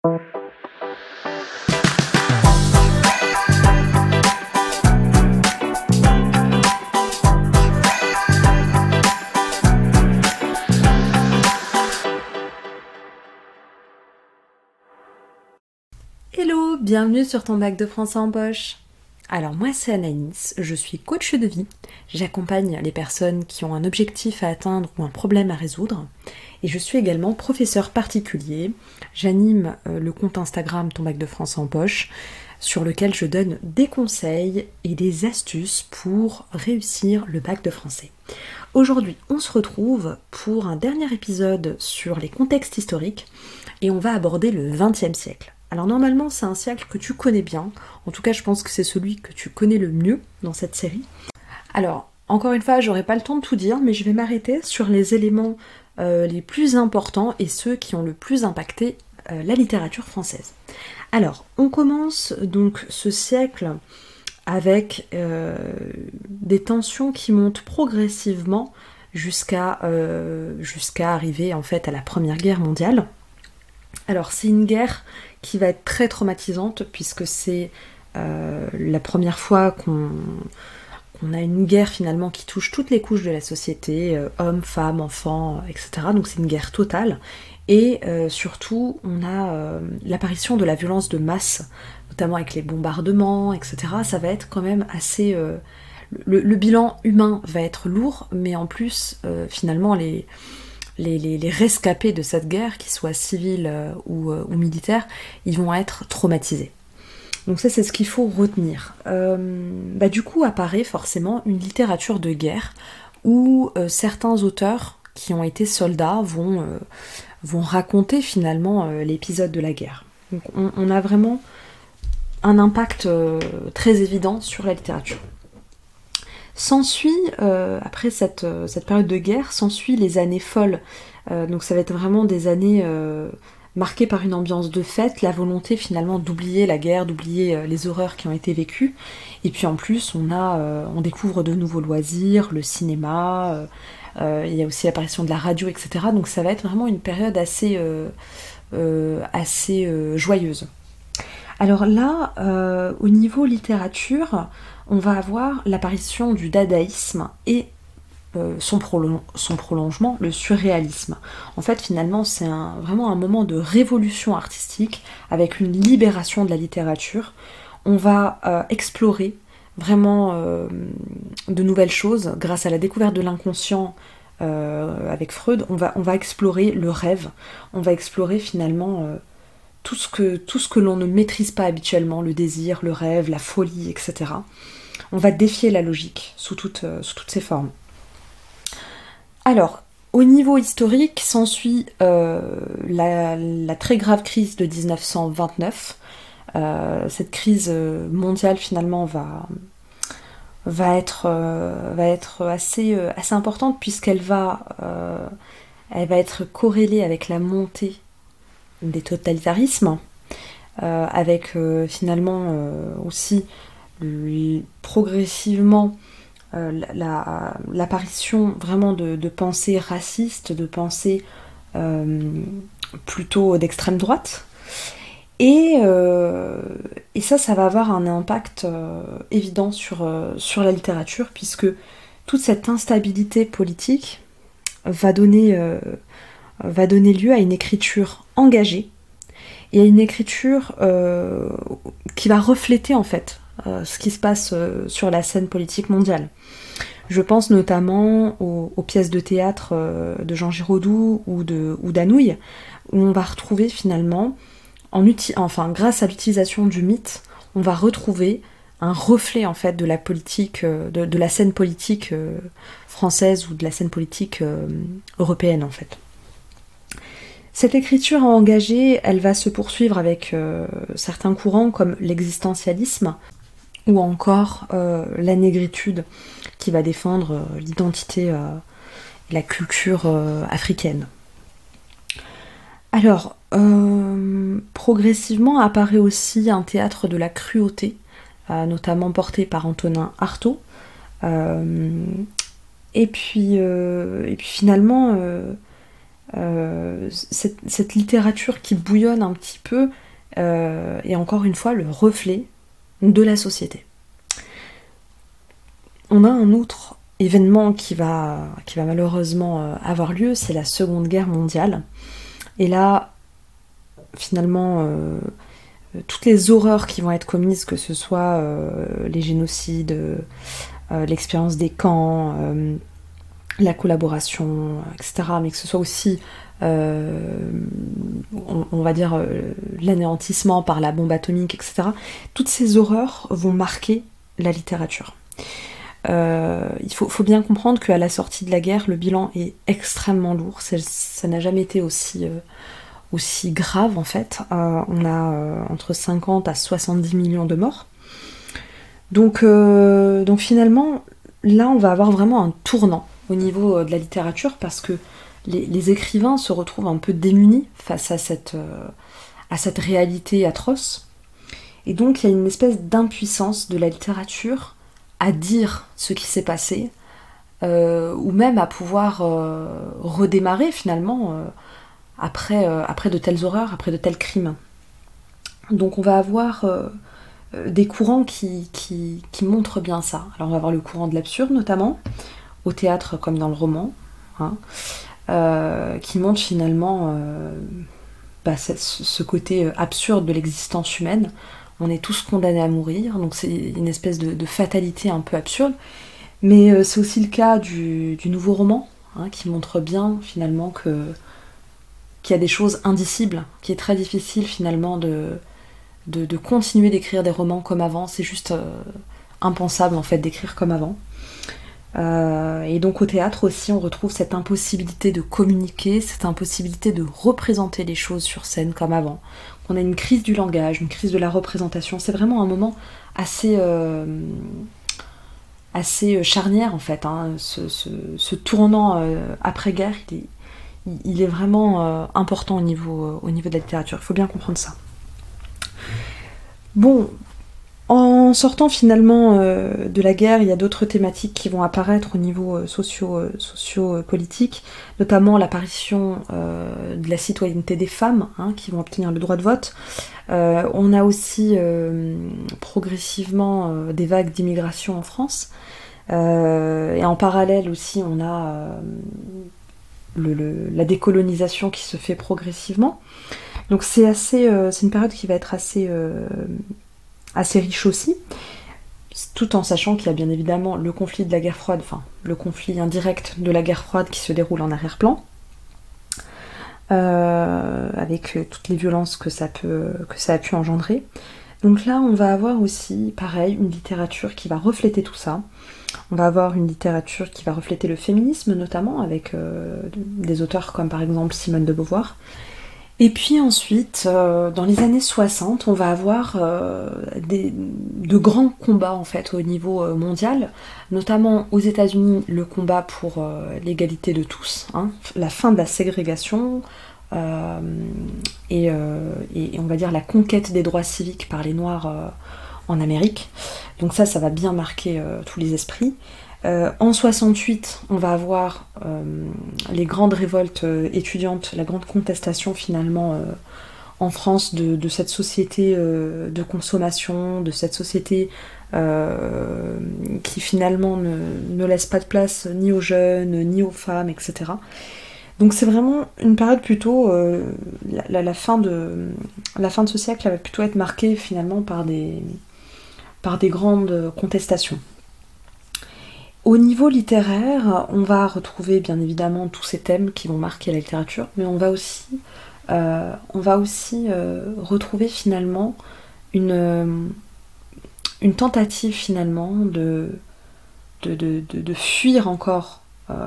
Hello, bienvenue sur ton bac de français en poche. Alors moi c'est Anaïs, je suis coach de vie, j'accompagne les personnes qui ont un objectif à atteindre ou un problème à résoudre et je suis également professeur particulier, j'anime le compte Instagram ton bac de français en poche sur lequel je donne des conseils et des astuces pour réussir le bac de français. Aujourd'hui on se retrouve pour un dernier épisode sur les contextes historiques et on va aborder le XXe siècle. Alors normalement c'est un siècle que tu connais bien, en tout cas je pense que c'est celui que tu connais le mieux dans cette série. Alors encore une fois j'aurai pas le temps de tout dire, mais je vais m'arrêter sur les éléments les plus importants et ceux qui ont le plus impacté la littérature française. Alors on commence donc ce siècle avec des tensions qui montent progressivement jusqu'à arriver en fait à la Première Guerre mondiale. Alors c'est une guerre qui va être très traumatisante puisque c'est la première fois qu'on a une guerre finalement qui touche toutes les couches de la société, hommes, femmes, enfants, etc. Donc c'est une guerre totale et surtout on a l'apparition de la violence de masse, notamment avec les bombardements, etc. Ça va être quand même assez... le bilan humain va être lourd, mais en plus finalement les rescapés de cette guerre, qu'ils soient civils ou militaires, ils vont être traumatisés. Donc ça c'est ce qu'il faut retenir. Du coup apparaît forcément une littérature de guerre où certains auteurs qui ont été soldats vont raconter finalement l'épisode de la guerre. Donc on a vraiment un impact très évident sur la littérature. S'ensuit, après cette période de guerre, s'ensuit les années folles. Donc ça va être vraiment des années marquées par une ambiance de fête, la volonté finalement d'oublier la guerre, d'oublier les horreurs qui ont été vécues. Et puis en plus, on découvre de nouveaux loisirs, le cinéma, il y a aussi l'apparition de la radio, etc. Donc ça va être vraiment une période assez joyeuse. Alors là, au niveau littérature, on va avoir l'apparition du dadaïsme et son prolongement, le surréalisme. En fait, finalement, c'est vraiment un moment de révolution artistique avec une libération de la littérature. On va explorer vraiment de nouvelles choses grâce à la découverte de l'inconscient avec Freud. On va explorer le rêve, on va explorer finalement... tout ce que l'on ne maîtrise pas habituellement, le désir, le rêve, la folie, etc. On va défier la logique sous toutes ses formes. Alors, au niveau historique, s'ensuit la très grave crise de 1929. Cette crise mondiale, finalement, va être assez importante puisqu'elle va être corrélée avec la montée des totalitarismes, avec finalement aussi progressivement l'apparition vraiment de pensées racistes, de pensées plutôt d'extrême droite. Et ça va avoir un impact évident sur la littérature, puisque toute cette instabilité politique va donner lieu à une écriture engagée et à une écriture qui va refléter en fait ce qui se passe sur la scène politique mondiale. Je pense notamment aux pièces de théâtre de Jean Giraudoux ou d'Anouilh, où on va retrouver finalement, grâce à l'utilisation du mythe, on va retrouver un reflet en fait de la politique, de la scène politique française ou de la scène politique européenne en fait. Cette écriture engagée, elle va se poursuivre avec certains courants comme l'existentialisme ou encore la négritude qui va défendre l'identité et la culture africaine. Alors, progressivement apparaît aussi un théâtre de la cruauté, notamment porté par Antonin Artaud. Et puis finalement... cette littérature qui bouillonne un petit peu est encore une fois le reflet de la société. On a un autre événement qui va malheureusement avoir lieu, c'est la Seconde Guerre mondiale. Et là, finalement, toutes les horreurs qui vont être commises, que ce soit les génocides, l'expérience des camps, la collaboration, etc., mais que ce soit aussi, on va dire, l'anéantissement par la bombe atomique, etc., toutes ces horreurs vont marquer la littérature. Il faut bien comprendre qu'à la sortie de la guerre, le bilan est extrêmement lourd. Ça n'a jamais été aussi grave, en fait. On a entre 50 à 70 millions de morts. Donc finalement, là, on va avoir vraiment un tournant au niveau de la littérature, parce que les écrivains se retrouvent un peu démunis face à cette réalité atroce. Et donc, il y a une espèce d'impuissance de la littérature à dire ce qui s'est passé, ou même à pouvoir redémarrer finalement après de telles horreurs, après de tels crimes. Donc on va avoir des courants qui montrent bien ça. Alors on va avoir le courant de l'absurde notamment, au théâtre comme dans le roman, hein, qui montre finalement ce côté absurde de l'existence humaine. On est tous condamnés à mourir, donc c'est une espèce de fatalité un peu absurde. Mais c'est aussi le cas du nouveau roman, hein, qui montre bien finalement qu'il y a des choses indicibles, qu'il est très difficile finalement de continuer d'écrire des romans comme avant. C'est juste impensable en fait d'écrire comme avant. Et donc au théâtre aussi, on retrouve cette impossibilité de communiquer, cette impossibilité de représenter les choses sur scène comme avant. On a une crise du langage, une crise de la représentation. C'est vraiment un moment assez charnière en fait, hein. Ce tournant après-guerre, il est vraiment important au niveau de la littérature. Il faut bien comprendre ça. Bon, en sortant finalement de la guerre, il y a d'autres thématiques qui vont apparaître au niveau socio-politique, notamment l'apparition de la citoyenneté des femmes, hein, qui vont obtenir le droit de vote. On a aussi progressivement des vagues d'immigration en France. Et en parallèle aussi, on a la décolonisation qui se fait progressivement. Donc c'est une période qui va être assez riche aussi, tout en sachant qu'il y a bien évidemment le conflit de la guerre froide, enfin le conflit indirect de la guerre froide qui se déroule en arrière-plan, avec toutes les violences que ça a pu engendrer. Donc là, on va avoir aussi, pareil, une littérature qui va refléter tout ça. On va avoir une littérature qui va refléter le féminisme, notamment, avec des auteurs comme par exemple Simone de Beauvoir. Et puis ensuite, dans les années 60, on va avoir de grands combats en fait au niveau mondial, notamment aux États-Unis, le combat pour l'égalité de tous, hein, la fin de la ségrégation, et on va dire la conquête des droits civiques par les Noirs en Amérique. Donc ça va bien marquer tous les esprits. En 68, on va avoir les grandes révoltes étudiantes, la grande contestation finalement en France de cette société de consommation, de cette société qui finalement ne laisse pas de place ni aux jeunes, ni aux femmes, etc. Donc c'est vraiment une période plutôt... la fin de ce siècle va plutôt être marquée finalement par des grandes contestations. Au niveau littéraire, on va retrouver bien évidemment tous ces thèmes qui vont marquer la littérature, mais on va aussi retrouver finalement une tentative finalement de fuir encore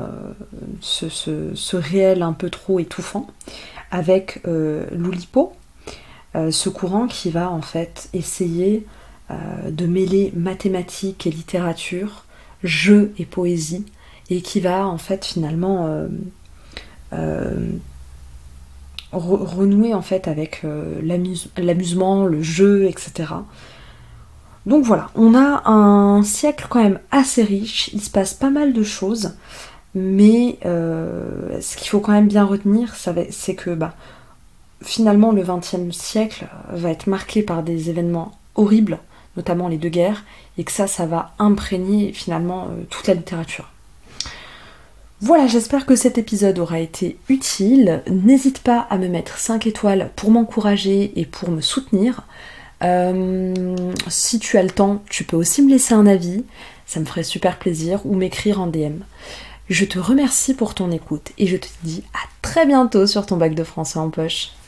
ce réel un peu trop étouffant avec l'Oulipo, ce courant qui va en fait essayer de mêler mathématiques et littérature, jeu et poésie, et qui va en fait finalement renouer en fait avec l'amusement, le jeu, etc. Donc voilà, on a un siècle quand même assez riche, il se passe pas mal de choses. Mais ce qu'il faut quand même bien retenir, c'est que finalement le XXe siècle va être marqué par des événements horribles, notamment les deux guerres, et que ça va imprégner finalement toute la littérature. Voilà, j'espère que cet épisode aura été utile. N'hésite pas à me mettre 5 étoiles pour m'encourager et pour me soutenir. Si tu as le temps, tu peux aussi me laisser un avis, ça me ferait super plaisir, ou m'écrire en DM. Je te remercie pour ton écoute et je te dis à très bientôt sur ton bac de français en poche.